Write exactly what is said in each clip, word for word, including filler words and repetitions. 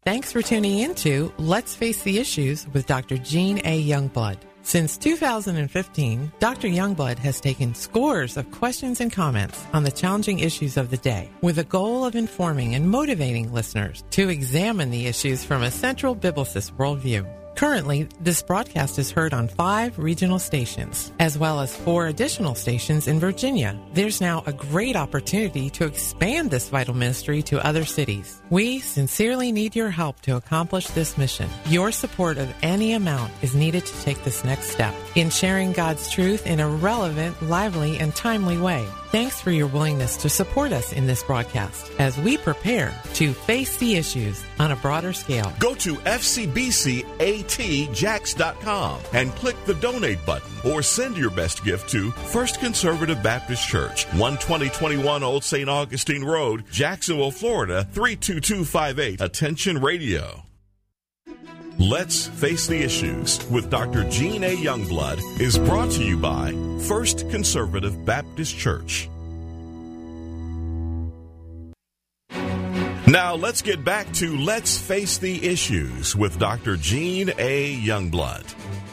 Thanks for tuning in to Let's Face the Issues with Doctor Gene A. Youngblood. Since two thousand fifteen, Doctor Youngblood has taken scores of questions and comments on the challenging issues of the day with the goal of informing and motivating listeners to examine the issues from a central biblicist worldview. Currently, this broadcast is heard on five regional stations, as well as four additional stations in Virginia. There's now a great opportunity to expand this vital ministry to other cities. We sincerely need your help to accomplish this mission. Your support of any amount is needed to take this next step in sharing God's truth in a relevant, lively, and timely way. Thanks for your willingness to support us in this broadcast as we prepare to face the issues on a broader scale. Go to F C B C A T Jax dot com and click the donate button or send your best gift to First Conservative Baptist Church, one twenty twenty-one Old Saint Augustine Road, Jacksonville, Florida, three two two five eight. Attention Radio. Let's Face the Issues with Doctor Gene A. Youngblood is brought to you by First Conservative Baptist Church. Now let's get back to Let's Face the Issues with Doctor Gene A. Youngblood.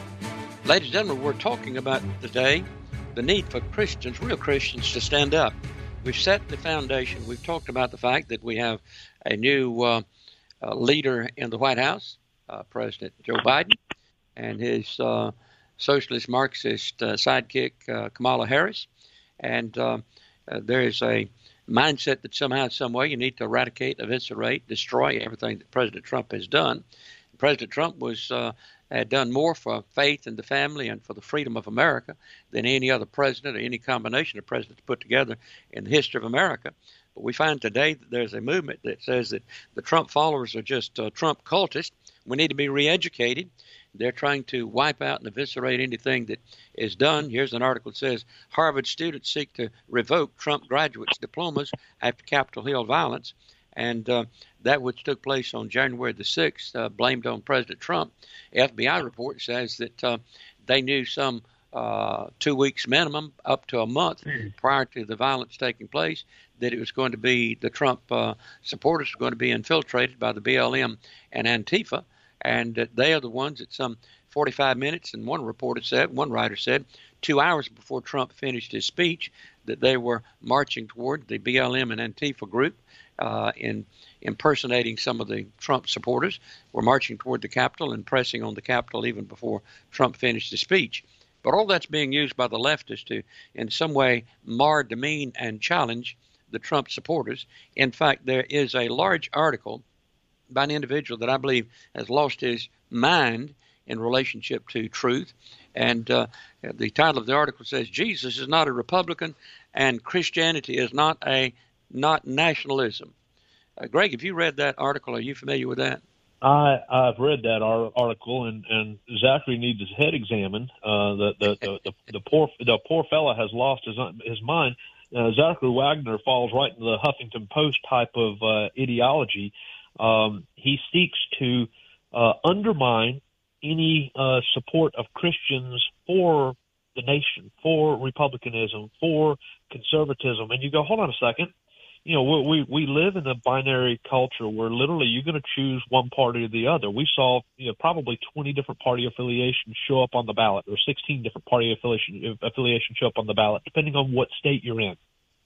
Ladies and gentlemen, we're talking about today the need for Christians, real Christians, to stand up. We've set the foundation. We've talked about the fact that we have a new uh, uh, leader in the White House, Uh, President Joe Biden, and his uh, socialist Marxist uh, sidekick uh, Kamala Harris. And uh, uh, there is a mindset that somehow, some way, you need to eradicate, eviscerate, destroy everything that President Trump has done. President Trump was uh, had done more for faith and the family and for the freedom of America than any other president or any combination of presidents put together in the history of America. But we find today that there's a movement that says that the Trump followers are just uh, Trump cultists. We need to be re-educated. They're trying to wipe out and eviscerate anything that is done. Here's an article that says, Harvard students seek to revoke Trump graduates' diplomas after Capitol Hill violence. And uh, that which took place on January the sixth, uh, blamed on President Trump. F B I report says that uh, they knew some uh, two weeks minimum, up to a month prior to the violence taking place, that it was going to be the Trump uh, supporters were going to be infiltrated by the B L M and Antifa, and that they are the ones that some forty-five minutes, and one reporter said, one writer said, two hours before Trump finished his speech, that they were marching toward the B L M and Antifa group uh, in impersonating some of the Trump supporters, were marching toward the Capitol and pressing on the Capitol even before Trump finished his speech. But all that's being used by the leftists to, in some way, mar, demean, and challenge the Trump supporters. In fact, there is a large article by an individual that I believe has lost his mind in relationship to truth. And uh, the title of the article says, Jesus is not a Republican and Christianity is not a not nationalism. Uh, Greg, have you read that article? Are you familiar with that? I, I've read that article, and, and Zachary needs his head examined. Uh, the, the, the, the, the poor the poor fella has lost his his mind. Uh, Zachary Wagner falls right into the Huffington Post type of uh, ideology. Um, he seeks to uh, undermine any uh, support of Christians for the nation, for republicanism, for conservatism. And you go, hold on a second. You know, we we live in a binary culture where literally you're going to choose one party or the other. We saw, you know, probably twenty different party affiliations show up on the ballot, or sixteen different party affiliation affiliations show up on the ballot, depending on what state you're in.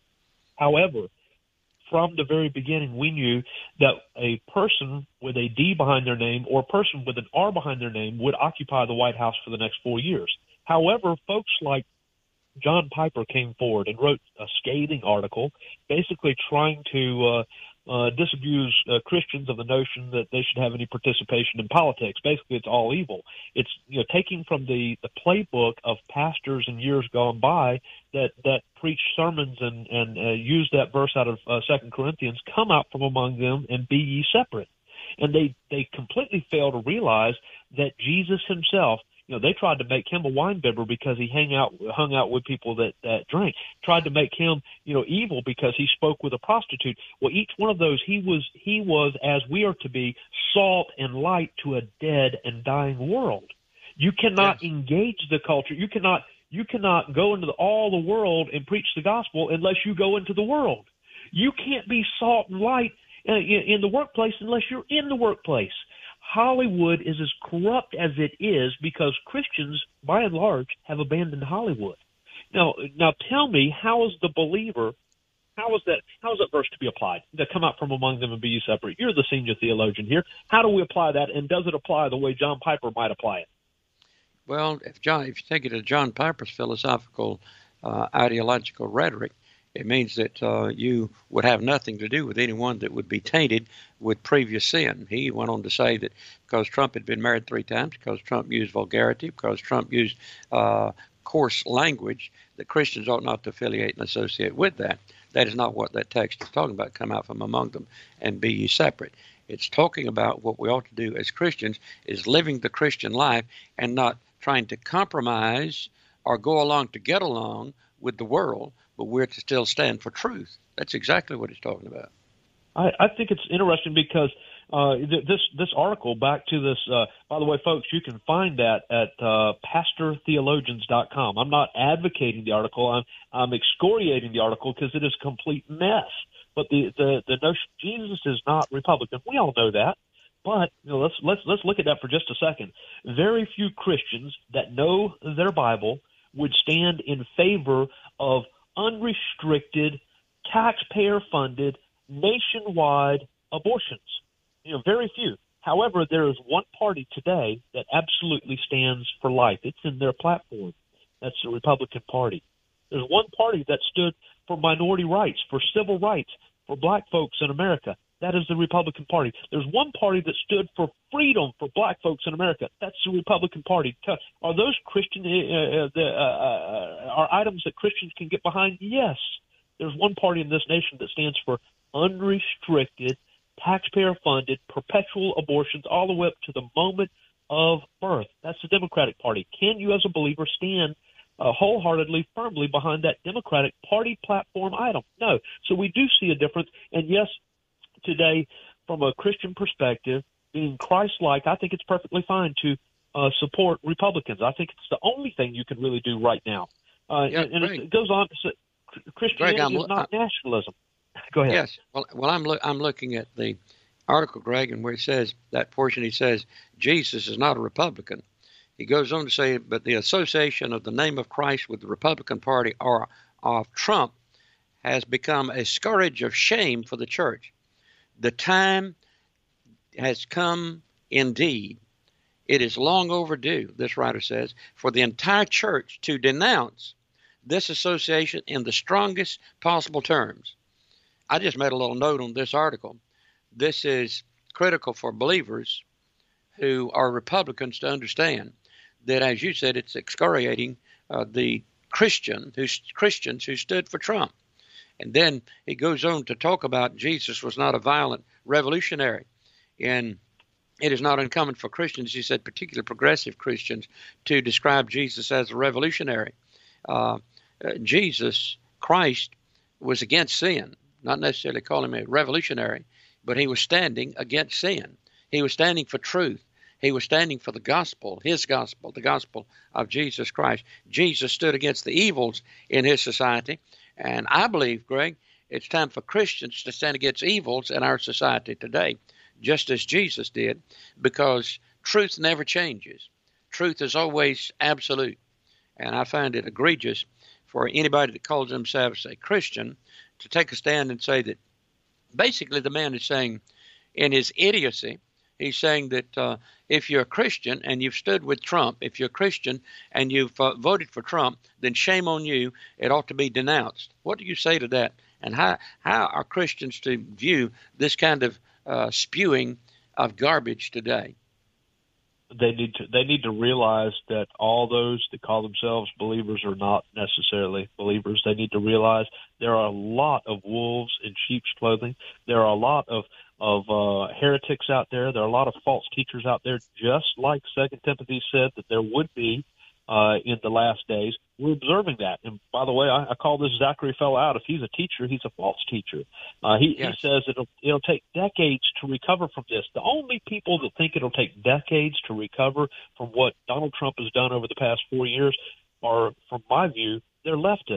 However, from the very beginning, we knew that a person with a D behind their name or a person with an R behind their name would occupy the White House for the next four years. However, folks like John Piper came forward and wrote a scathing article basically trying to uh, uh, disabuse uh, Christians of the notion that they should have any participation in politics. Basically, it's all evil. It's, you know, taking from the, the playbook of pastors in years gone by that, that preach sermons and, and uh, use that verse out of uh, Second Corinthians, come out from among them and be ye separate. And they, they completely fail to realize that Jesus himself, you know, they tried to make him a wine bibber because he hang out, hung out with people that, that drank. Tried to make him, you know, evil because he spoke with a prostitute. Well, each one of those, he was, he was, as we are to be, salt and light to a dead and dying world. You cannot yes. engage the culture. You cannot, you cannot go into the, all the world and preach the gospel unless you go into the world. You can't be salt and light uh, in, in the workplace unless you're in the workplace. Hollywood is as corrupt as it is because Christians, by and large, have abandoned Hollywood. Now, now tell me, how is the believer, how is that, how is that verse to be applied? To come out from among them and be ye separate. You're the senior theologian here. How do we apply that, and does it apply the way John Piper might apply it? Well, if John, if you take it to John Piper's philosophical, uh, ideological rhetoric, it means that uh, you would have nothing to do with anyone that would be tainted with previous sin. He went on to say that because Trump had been married three times, because Trump used vulgarity, because Trump used uh, coarse language, that Christians ought not to affiliate and associate with that. That is not what that text is talking about, come out from among them and be ye separate. It's talking about what we ought to do as Christians is living the Christian life and not trying to compromise or go along to get along with the world, but we're to still stand for truth. That's exactly what he's talking about. I, I think it's interesting because uh, th- this this article, back to this, uh, by the way, folks, you can find that at uh, pastor theologians dot com. I'm not advocating the article. I'm, I'm excoriating the article because it is a complete mess. But the, the, the notion Jesus is not Republican, we all know that. But you know, let's let's let's look at that for just a second. Very few Christians that know their Bible would stand in favor of unrestricted, taxpayer-funded, nationwide abortions. You know, very few. However, there is one party today that absolutely stands for life. It's in their platform. That's the Republican Party. There's one party that stood for minority rights, for civil rights, for black folks in America. That is the Republican Party. There's one party that stood for freedom for black folks in America. That's the Republican Party. Are those Christian uh, the, uh, are items that Christians can get behind? Yes. There's one party in this nation that stands for unrestricted, taxpayer-funded, perpetual abortions all the way up to the moment of birth. That's the Democratic Party. Can you as a believer stand uh, wholeheartedly, firmly behind that Democratic Party platform item? No. So we do see a difference. And yes, today, from a Christian perspective, being Christ-like, I think it's perfectly fine to uh, support Republicans. I think it's the only thing you can really do right now. Uh, yeah, and and it goes on to say Christianity Greg, is not I'm, nationalism. Go ahead. Yes. Well, well, I'm lo- I'm looking at the article, Greg, and where he says that portion. He says Jesus is not a Republican. He goes on to say, but the association of the name of Christ with the Republican Party or of Trump has become a scourge of shame for the church. The time has come indeed. It is long overdue, this writer says, for the entire church to denounce this association in the strongest possible terms. I just made a little note on this article. This is critical for believers who are Republicans to understand that, as you said, it's excoriating uh, the Christian who, Christians who stood for Trump. And then he goes on to talk about Jesus was not a violent revolutionary. And it is not uncommon for Christians, he said, particularly progressive Christians, to describe Jesus as a revolutionary. Uh, uh, Jesus, Christ, was against sin, not necessarily call him a revolutionary, but he was standing against sin. He was standing for truth. He was standing for the gospel, his gospel, the gospel of Jesus Christ. Jesus stood against the evils in his society. And I believe, Greg, it's time for Christians to stand against evils in our society today, just as Jesus did, because truth never changes. Truth is always absolute. And I find it egregious for anybody that calls themselves a Christian to take a stand and say that basically the man is saying in his idiocy, he's saying that uh, if you're a Christian and you've stood with Trump, if you're a Christian and you've uh, voted for Trump, then shame on you. It ought to be denounced. What do you say to that? And how, how are Christians to view this kind of uh, spewing of garbage today? They need to they need to realize that all those that call themselves believers are not necessarily believers. They need to realize there are a lot of wolves in sheep's clothing. There are a lot of of uh, heretics out there. There are a lot of false teachers out there, just like Second Timothy said that there would be uh, in the last days. We're observing that. And by the way, I, I call this Zachary fellow out. If he's a teacher, he's a false teacher. Uh, he, yes. he says it'll, it'll take decades to recover from this. The only people that think it'll take decades to recover from what Donald Trump has done over the past four years are, from my view, they're leftist.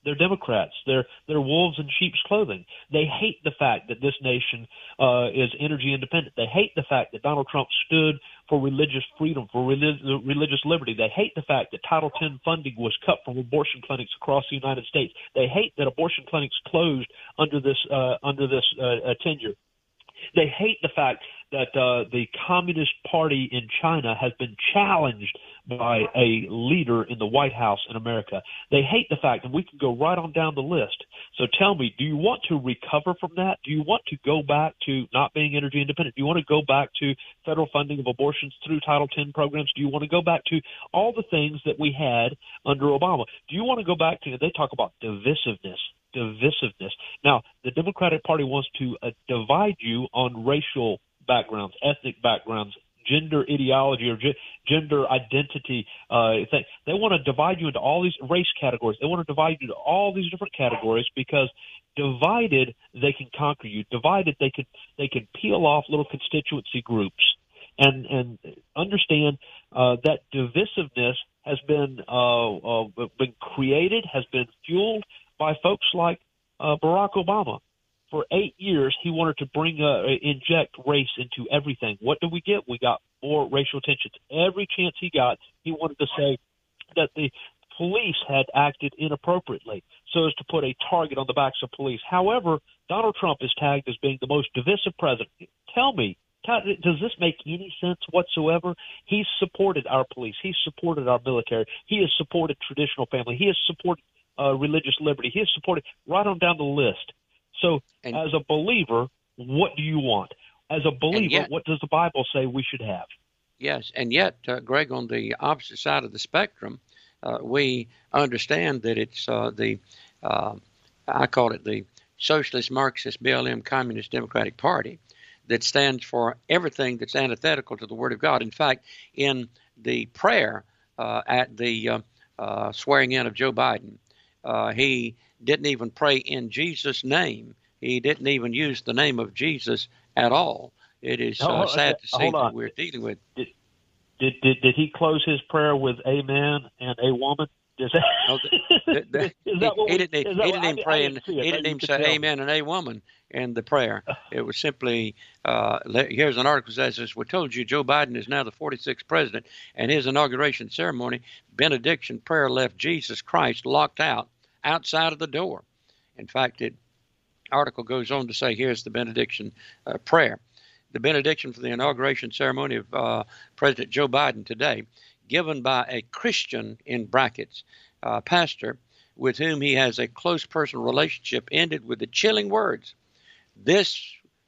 They're Democrats. They're they're wolves in sheep's clothing. They hate the fact that this nation uh, is energy independent. They hate the fact that Donald Trump stood for religious freedom, for relig- religious liberty. They hate the fact that Title ten funding was cut from abortion clinics across the United States. They hate that abortion clinics closed under this uh, under this uh, tenure. They hate the fact that uh, the Communist Party in China has been challenged by a leader in the White House in America. They hate the fact, and we can go right on down the list. So tell me, do you want to recover from that? Do you want to go back to not being energy independent? Do you want to go back to federal funding of abortions through Title ten programs? Do you want to go back to all the things that we had under Obama? Do you want to go back to, they talk about divisiveness. divisiveness. Now, the Democratic Party wants to uh, divide you on racial backgrounds, ethnic backgrounds, gender ideology or g- gender identity. Uh, they, they want to divide you into all these race categories. They want to divide you into all these different categories because divided, they can conquer you. Divided, they can they can peel off little constituency groups. And and understand uh, that divisiveness has been uh, uh, been created, has been fueled by folks like uh, Barack Obama. For eight years, he wanted to bring uh, inject race into everything. What did we get? We got more racial tensions. Every chance he got, he wanted to say that the police had acted inappropriately so as to put a target on the backs of police. However, Donald Trump is tagged as being the most divisive president. Tell me, does this make any sense whatsoever? He's supported our police. He's supported our military. He has supported traditional family. He has supported uh, religious liberty. He has supported right on down the list. So and, as a believer, what do you want? As a believer, yet, what does the Bible say we should have? Yes, and yet, uh, Greg, on the opposite side of the spectrum, uh, we understand that it's uh, the, uh, I call it the Socialist, Marxist, B L M, Communist Democratic Party that stands for everything that's antithetical to the Word of God. In fact, in the prayer uh, at the uh, uh, swearing in of Joe Biden, uh, he didn't even pray in Jesus' name. He didn't even use the name of Jesus at all. It is uh, sad to see that we're dealing with. Did, did did did he close his prayer with "Amen" and "a woman"? Does that, no, the, the, he, he, he didn't. He didn't even pray, and he didn't even say "Amen" and "a woman" in the prayer. It was simply. Uh, here's an article that says, "We told you Joe Biden is now the forty-sixth president, and his inauguration ceremony benediction prayer left Jesus Christ locked out outside of the door." In fact, it article goes on to say, here's the benediction uh, prayer. The benediction for the inauguration ceremony of uh, President Joe Biden today, given by a Christian, in brackets, uh, pastor, with whom he has a close personal relationship, ended with the chilling words, "This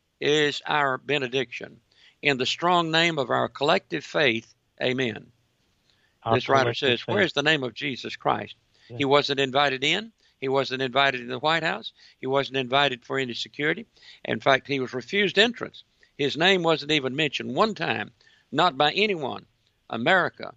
is our benediction. In the strong name of our collective faith, amen." Our this writer says, faith. Where's the name of Jesus Christ? Yeah. He wasn't invited in. He wasn't invited in the White House. He wasn't invited for any security. In fact, he was refused entrance. His name wasn't even mentioned one time, not by anyone. America,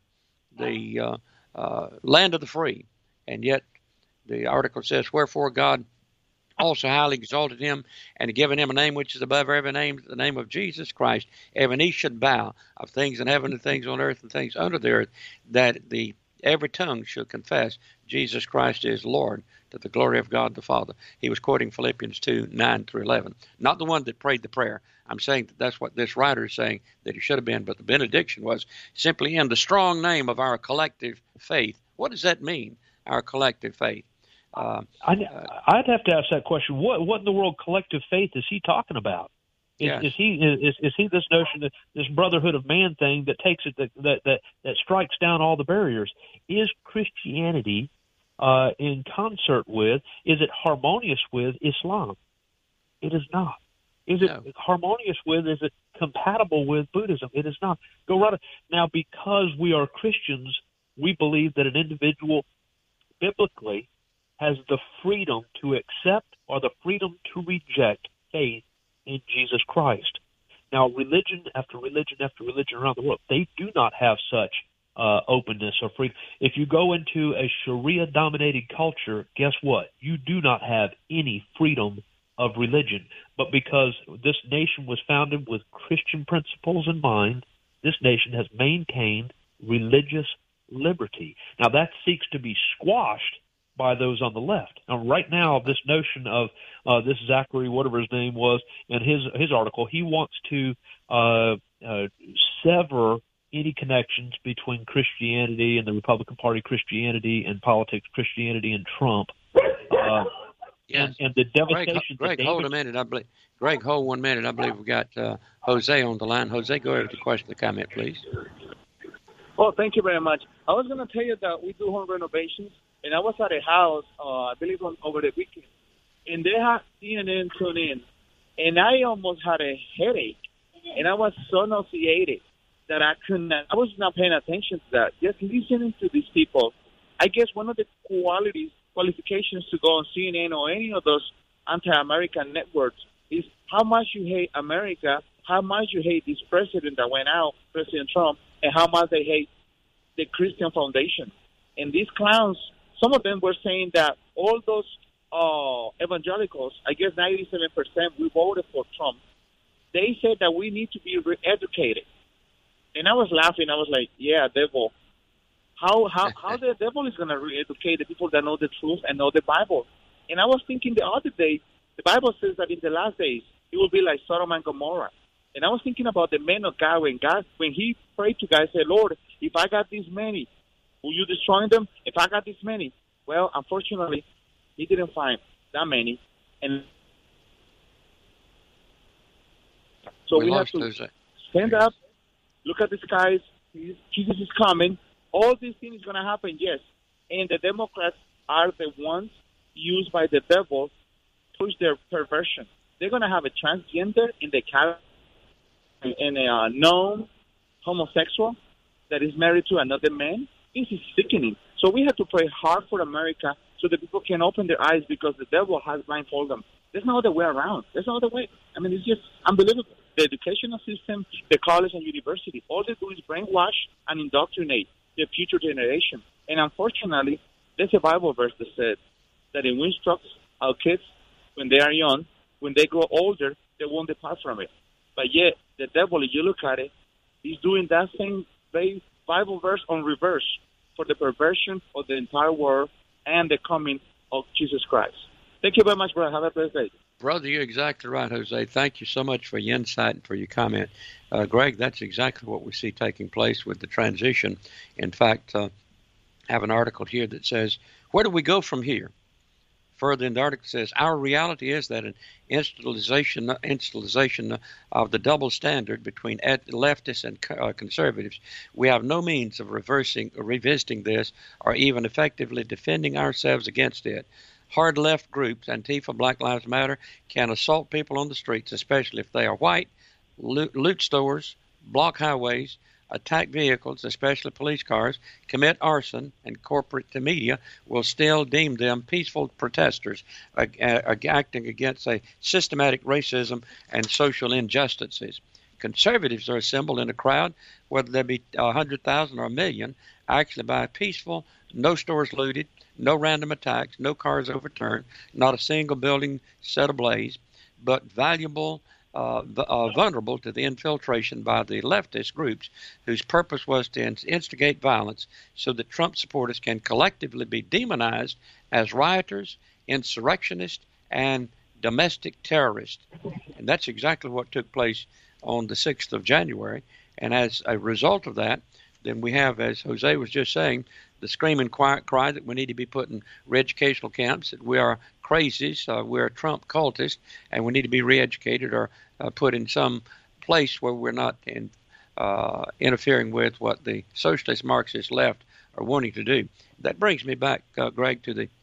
the uh, uh, land of the free. And yet the article says, wherefore God also highly exalted him and given him a name which is above every name, the name of Jesus Christ. Every knee should bow of things in heaven and things on earth and things under the earth, that the every tongue should confess Jesus Christ is Lord, to the glory of God the Father. He was quoting Philippians two, nine through eleven. Not the one that prayed the prayer. I'm saying that that's what this writer is saying that he should have been, but the benediction was simply in the strong name of our collective faith. What does that mean, our collective faith? Uh, I'd, I'd have to ask that question. What what in the world collective faith is he talking about? Is, yes. is he is is he this notion that this brotherhood of man thing that takes it that that that, that strikes down all the barriers? Is Christianity uh, in concert with? Is it harmonious with Islam? It is not. Is it no. harmonious with? Is it compatible with Buddhism? It is not. Go right now, because we are Christians, we believe that an individual biblically has the freedom to accept or the freedom to reject faith in Jesus Christ. Now, religion after religion after religion around the world, they do not have such uh, openness or freedom. If you go into a Sharia-dominated culture, guess what? You do not have any freedom of religion. But because this nation was founded with Christian principles in mind, this nation has maintained religious liberty. Now, that seeks to be squashed by those on the left. Now, right now, this notion of uh, this Zachary, whatever his name was, in his his article, he wants to uh, uh, sever any connections between Christianity and the Republican Party, Christianity and politics, Christianity and Trump. Uh, yes. and, and the devastation. Greg, Greg hold a minute. I believe. Greg, hold one minute. I believe we got uh, Jose on the line. Jose, go ahead with the question, the comment, please. Oh, thank you very much. I was going to tell you that we do home renovations, and I was at a house, uh, I believe, on, over the weekend, and they had C N N tune in, and I almost had a headache, and I was so nauseated that I couldn't, I was not paying attention to that. Just listening to these people, I guess one of the qualities, qualifications to go on C N N or any of those anti-American networks is how much you hate America, how much you hate this president that went out, President Trump, and how much they hate the Christian Foundation. And these clowns, some of them were saying that all those uh, evangelicals, I guess ninety-seven percent, we voted for Trump. They said that we need to be re-educated. And I was laughing. I was like, yeah, devil. How how how the devil is going to re-educate the people that know the truth and know the Bible? And I was thinking the other day, the Bible says that in the last days, it will be like Sodom and Gomorrah. And I was thinking about the men of God when God, when he prayed to God, said, Lord, if I got this many, will you destroy them? If I got this many? Well, unfortunately, he didn't find that many. And so we, we have to stand up, look at the skies. Jesus is coming. All these things is going to happen, yes. And the Democrats are the ones used by the devil to push their perversion. They're going to have a transgender in the cabinet, and a uh, known homosexual that is married to another man. This is sickening. So we have to pray hard for America so that people can open their eyes, because the devil has blindfolded them. There's no other way around. There's no other way. I mean, it's just unbelievable. The educational system, the college and university, all they do is brainwash and indoctrinate the future generation. And unfortunately, there's a Bible verse that said that if we instruct our kids when they are young, when they grow older, they won't depart from it. But yet, the devil, if you look at it, he's doing that same Bible verse on reverse for the perversion of the entire world and the coming of Jesus Christ. Thank you very much, brother. Have a blessed day. Brother, you're exactly right, Jose. Thank you so much for your insight and for your comment. Uh, Greg, that's exactly what we see taking place with the transition. In fact, uh, I have an article here that says, where do we go from here? Further in the article says, our reality is that an installation, installation of the double standard between leftists and uh, conservatives, we have no means of reversing or revisiting this or even effectively defending ourselves against it. Hard left groups, Antifa, Black Lives Matter, can assault people on the streets, especially if they are white, loot, loot stores, block highways, attack vehicles, especially police cars, commit arson, and corporate media will still deem them peaceful protesters uh, uh, acting against a systematic racism and social injustices. Conservatives are assembled in a crowd, whether there be one hundred thousand or a million, actually by peaceful, no stores looted, no random attacks, no cars overturned, not a single building set ablaze, but valuable Uh, uh, vulnerable to the infiltration by the leftist groups whose purpose was to instigate violence so that Trump supporters can collectively be demonized as rioters, insurrectionists, and domestic terrorists. And that's exactly what took place on the sixth of January. And as a result of that, then we have, as Jose was just saying, the screaming quiet cry that we need to be put in re-educational camps, that we are crazies, uh, we're Trump cultists, and we need to be re-educated or uh, put in some place where we're not in, uh, interfering with what the socialist Marxist left are wanting to do. That brings me back, uh, Greg, to the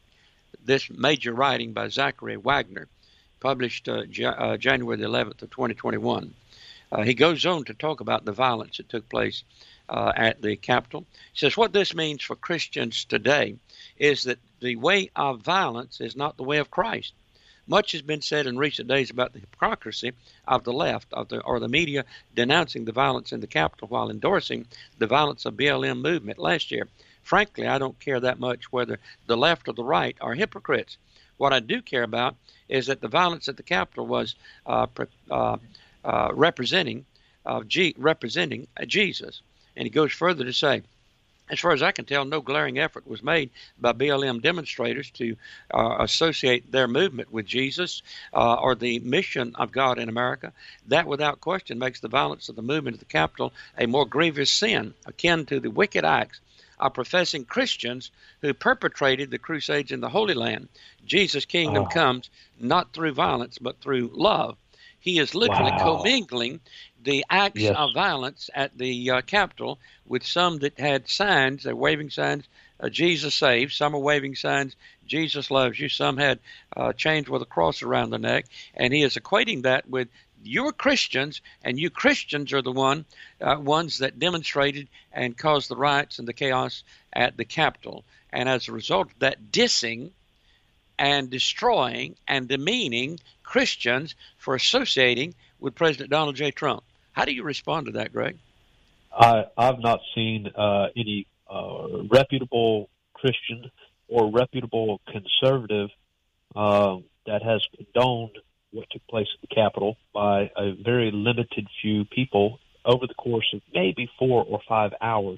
this major writing by Zachary Wagner, published uh, J- uh, January the eleventh of twenty twenty-one. Uh, he goes on to talk about the violence that took place uh, at the Capitol. He says, what this means for Christians today is that the way of violence is not the way of Christ. Much has been said in recent days about the hypocrisy of the left of the, or the media denouncing the violence in the Capitol while endorsing the violence of B L M movement last year. Frankly, I don't care that much whether the left or the right are hypocrites. What I do care about is that the violence at the Capitol was uh, uh, uh, representing uh, G- representing uh, Jesus. And he goes further to say, As far as I can tell, no glaring effort was made by B L M demonstrators to uh, associate their movement with Jesus uh, or the mission of God in America. That, without question, makes the violence of the movement at the Capitol a more grievous sin, akin to the wicked acts of professing Christians who perpetrated the Crusades in the Holy Land. Jesus' kingdom oh. comes not through violence, but through love. He is literally wow. commingling the acts yes. of violence at the uh, Capitol with some that had signs, they're waving signs, uh, Jesus saves. Some are waving signs, Jesus loves you. Some had uh, chains with a cross around the neck. And he is equating that with you're Christians, and you Christians are the one uh, ones that demonstrated and caused the riots and the chaos at the Capitol. And as a result of that dissing and destroying and demeaning Christians for associating with President Donald J. Trump. How do you respond to that, Greg? I, I've not seen uh, any uh, reputable Christian or reputable conservative uh, that has condoned what took place at the Capitol by a very limited few people over the course of maybe four or five hours.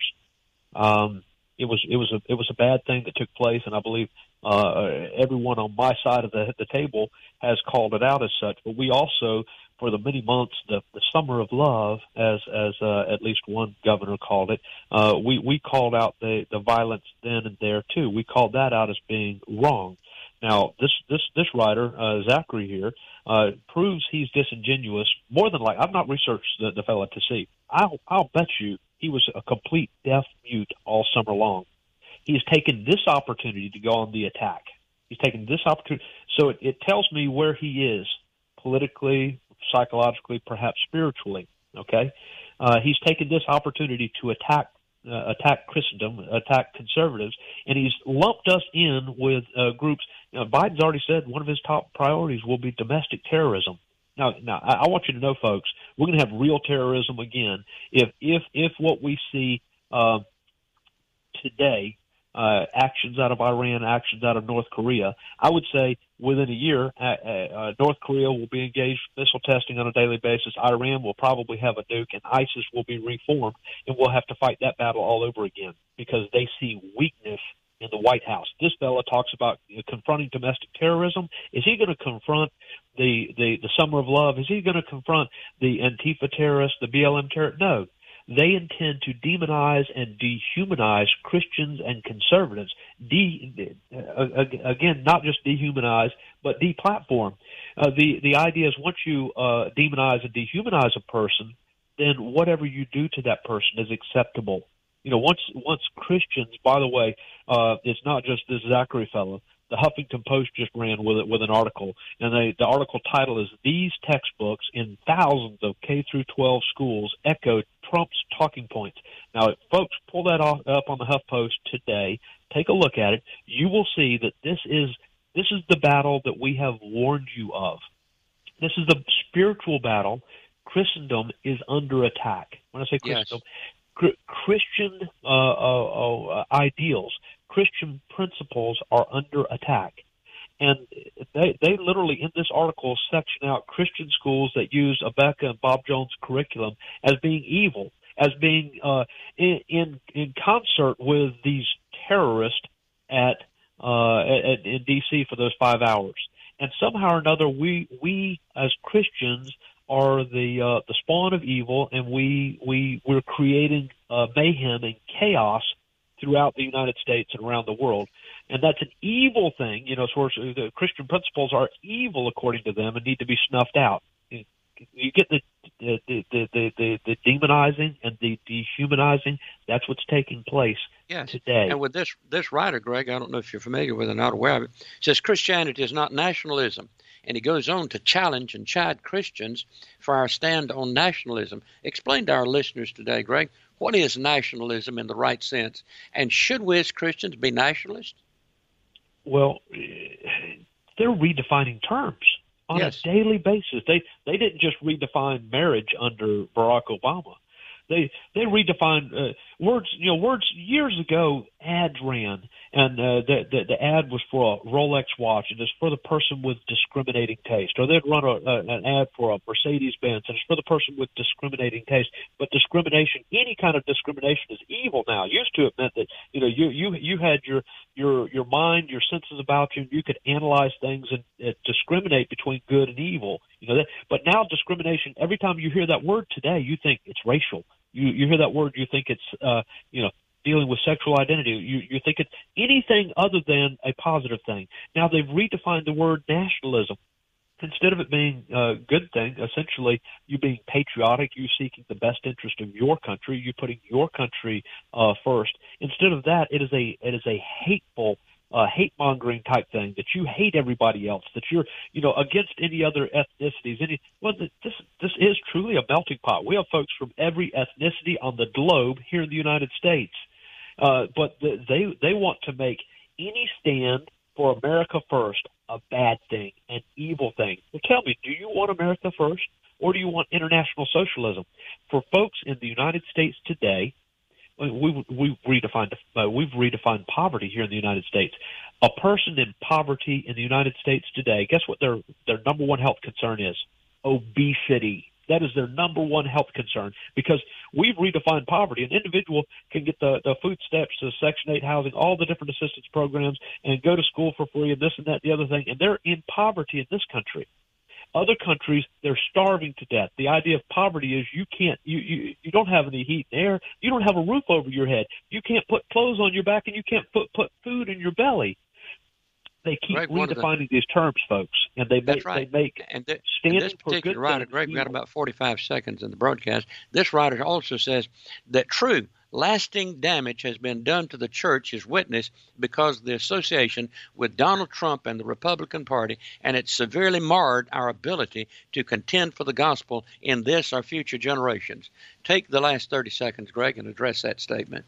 Um, it was it was a it was a bad thing that took place, and I believe uh, everyone on my side of the the table has called it out as such. But we also, for the many months, the, the summer of love, as as uh, at least one governor called it, uh, we we called out the the violence then and there too. We called that out as being wrong. Now, this this this writer, uh, Zachary here, uh, proves he's disingenuous. More than like, I've not researched the, the fellow to see. I'll I'll bet you he was a complete deaf mute all summer long. He has taken this opportunity to go on the attack. He's taken this opportunity. So it, it tells me where he is politically, psychologically, perhaps spiritually. Okay, uh, he's taken this opportunity to attack uh, attack Christendom, attack conservatives, and he's lumped us in with uh, groups. You know, Biden's already said one of his top priorities will be domestic terrorism. Now, now I, I want you to know, folks, we're going to have real terrorism again if if if what we see uh, today. Uh, actions out of Iran, actions out of North Korea. I would say within a year, uh, uh, North Korea will be engaged in missile testing on a daily basis. Iran will probably have a nuke, and ISIS will be reformed, and we'll have to fight that battle all over again because they see weakness in the White House. This fella talks about you know, confronting domestic terrorism. Is he going to confront the, the, the Summer of Love? Is he going to confront the Antifa terrorists, the B L M terrorists? No. They intend to demonize and dehumanize Christians and conservatives. De, uh, again, not just dehumanize, but deplatform. Uh, the the idea is once you uh, demonize and dehumanize a person, then whatever you do to that person is acceptable. You know, once once Christians, by the way, uh, it's not just this Zachary fellow. The Huffington Post just ran with it with an article, and they, the article title is "These Textbooks in Thousands of K through twelve Schools Echoed Trump's Talking Points." Now, folks, pull that off, up on the HuffPost today. Take a look at it. You will see that this is this is the battle that we have warned you of. This is the spiritual battle. Christendom is under attack. When I say Christendom, yes. Christian uh, uh, uh, ideals, Christian principles are under attack. And they, they literally, in this article, section out Christian schools that use Abeka and Bob Jones' curriculum as being evil, as being uh, in, in in concert with these terrorists at, uh, at in D C for those five hours. And somehow or another, we we as Christians are the uh, the spawn of evil, and we we we're creating uh, mayhem and chaos throughout the United States and around the world. And that's an evil thing. You know, so the Christian principles are evil according to them and need to be snuffed out. You get the the the the, the, the demonizing and the dehumanizing. That's what's taking place yes. today. And with this this writer, Greg, I don't know if you're familiar with it or not aware of it, says Christianity is not nationalism. And he goes on to challenge and chide Christians for our stand on nationalism. Explain to our listeners today, Greg, what is nationalism in the right sense? And should we as Christians be nationalists? Well, they're redefining terms on yes. a daily basis. They they didn't just redefine marriage under Barack Obama. They they redefined uh, words. You know, words years ago. ads ran, and uh, the, the the ad was for a Rolex watch, and it's for the person with discriminating taste. Or they'd run a, a, an ad for a Mercedes-Benz, and it's for the person with discriminating taste. But discrimination, any kind of discrimination, is evil now. Used to, it meant that you know you you you had your your your mind, your senses about you, and you could analyze things and uh, discriminate between good and evil. You know that. But now discrimination, every time you hear that word today, you think it's racial. You you hear that word, you think it's uh, you know. dealing with sexual identity. You, you think it's anything other than a positive thing. Now they've redefined the word nationalism. Instead of it being a good thing, essentially you being patriotic, you seeking the best interest of your country, you putting your country uh, first. Instead of that, it is a it is a hateful, uh, hate-mongering type thing, that you hate everybody else, that you're you know against any other ethnicities. Any well, this this is truly a melting pot. We have folks from every ethnicity on the globe here in the United States. Uh, but the, they they want to make any stand for America first a bad thing, an evil thing. Well, tell me, do you want America first, or do you want international socialism? For folks in the United States today, we we redefined uh, we've redefined poverty here in the United States. A person in poverty in the United States today, guess what their their number one health concern is? Obesity. That is their number one health concern, because we've redefined poverty. An individual can get the, the food stamps, the Section eight housing, all the different assistance programs, and go to school for free and this and that, the other thing, and they're in poverty in this country. Other countries, they're starving to death. The idea of poverty is you can't, you, you, you don't have any heat and air, you don't have a roof over your head, you can't put clothes on your back, and you can't put, put food in your belly. They keep Greg, redefining the, these terms, folks, and they make right. they make and the, standing and this for particular good writer, things. Greg, we got about forty-five seconds in the broadcast. This writer also says that true, lasting damage has been done to the church is witnessed because of the association with Donald Trump and the Republican Party, and it severely marred our ability to contend for the gospel in this or future generations. Take the last thirty seconds, Greg, and address that statement.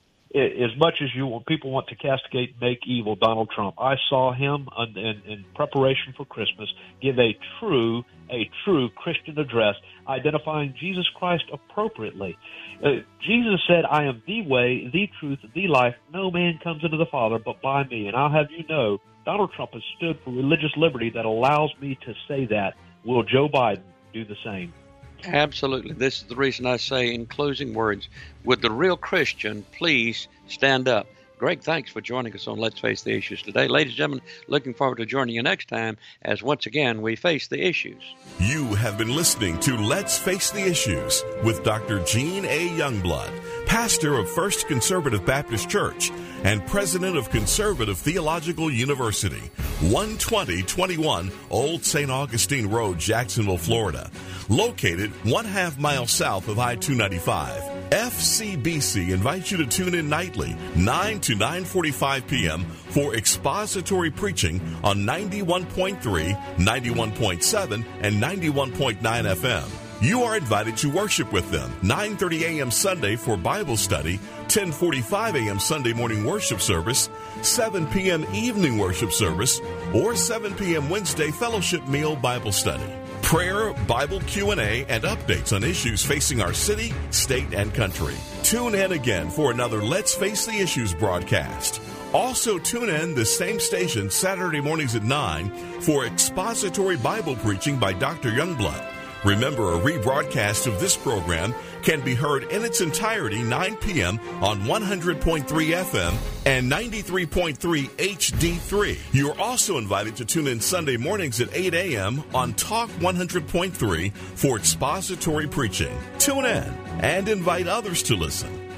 As much as you people want to castigate and make evil Donald Trump, I saw him in, in, in preparation for Christmas give a true, a true Christian address, identifying Jesus Christ appropriately. Uh, Jesus said, "I am the way, the truth, the life. No man comes into the Father but by me." And I'll have you know, Donald Trump has stood for religious liberty that allows me to say that. Will Joe Biden do the same? Absolutely. This is the reason I say in closing words, would the real Christian please stand up? Greg, thanks for joining us on Let's Face the Issues today. Ladies and gentlemen, looking forward to joining you next time as once again we face the issues. You have been listening to Let's Face the Issues with Doctor Gene A. Youngblood, pastor of First Conservative Baptist Church and president of Conservative Theological University, one twenty twenty-one Old Saint Augustine Road, Jacksonville, Florida, located one half mile south of I two ninety-five. F C B C invites you to tune in nightly, nine to nine forty-five p.m. for expository preaching on ninety-one point three, ninety-one point seven, and ninety-one point nine F M. You are invited to worship with them, nine thirty a.m. Sunday for Bible study, ten forty-five a.m. Sunday morning worship service, seven p.m. evening worship service, or seven p.m. Wednesday fellowship meal Bible study. Prayer, Bible Q and A, and updates on issues facing our city, state, and country. Tune in again for another Let's Face the Issues broadcast. Also tune in the same station Saturday mornings at nine for expository Bible preaching by Doctor Youngblood. Remember, a rebroadcast of this program can be heard in its entirety nine p.m. on one hundred point three F M and ninety-three point three H D three. You are also invited to tune in Sunday mornings at eight a.m. on Talk one hundred point three for expository preaching. Tune in and invite others to listen.